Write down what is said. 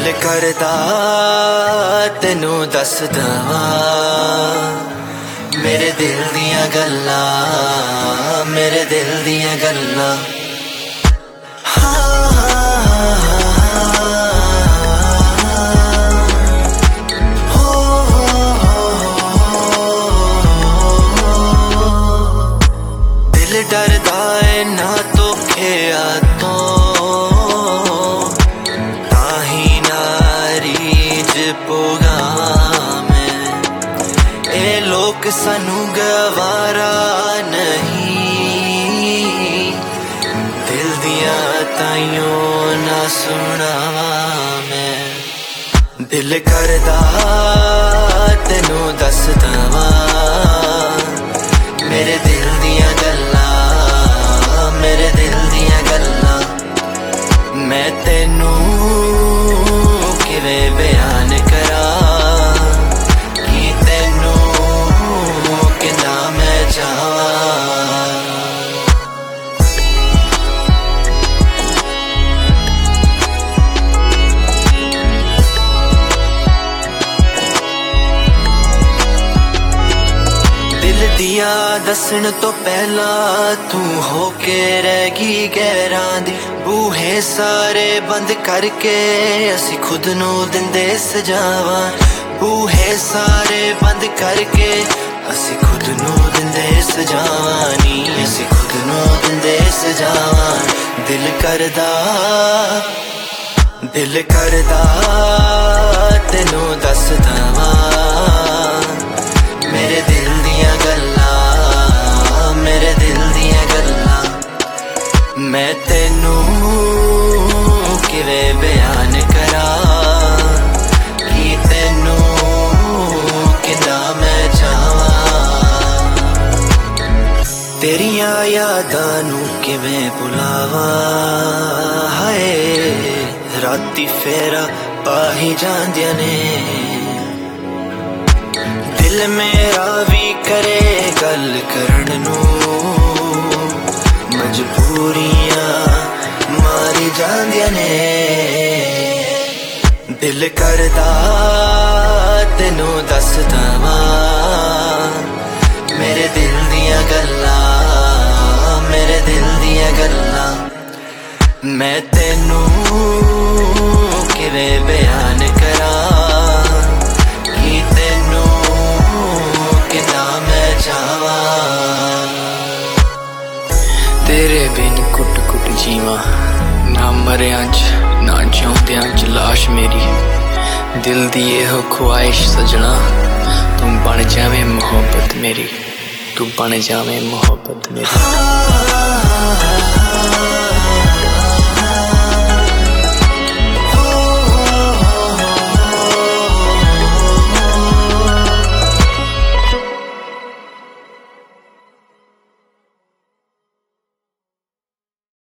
दिल करदा तेनू दस दवां मेरे दिल दियां गल्लां, मेरे दिल दियां गल्लां। दिल डरदा है ना धोखेआ तो, ताही नारीज पोगा मैं। ए लोग सानू गवारा नहीं, दिल दिया ताइयों ना सुनावा मैं। दिल करदा तेनू दस दवां मेरे दिल दियां गल्लां, मेरे दिल दियां गल्लां। मैं तेनू किवें बयान करां कि तेनू किन्ना मैं चाहां। दिया दसन तो पहला तू होके रहगी गैरां दी। बूहे सारे बंद करके असी खुद नू दिंदे सजावां। बूहे सारे बंद करके असी खुद नू दिंदे सजावां नी, असी खुद नू दिंदे सजावां। दिल करदा तेनू दस दवां मेरे दिल दियां गल्लां, मेरे दिल दियां गल्लां। मैं तेनू किवें बयान करां कि तेनू किन्ना मैं चाहां। तेरियां यादां नू किवें भुलावां, हाय राती फेरा पाही जांदियां ने। दिल मेरा भी करे गल करन नू, मजबूरियां मारी जांदियां ने। दिल करदा तेनू दस दवां मेरे दिल दियां गल्लां, मेरे दिल दियां गल्लां। मैं तेनू किवें बयान करां कि तेनू किन्ना मैं चाहां। तेरे बिन कुट कुट जीवां, ना मरियां च ना जिउंदियां च लाश मेरी। दिल दी एहो ख्वाहिश सजना, तू बन जावें मोहब्बत मेरी, तू बन जावें मोहब्बत मेरी।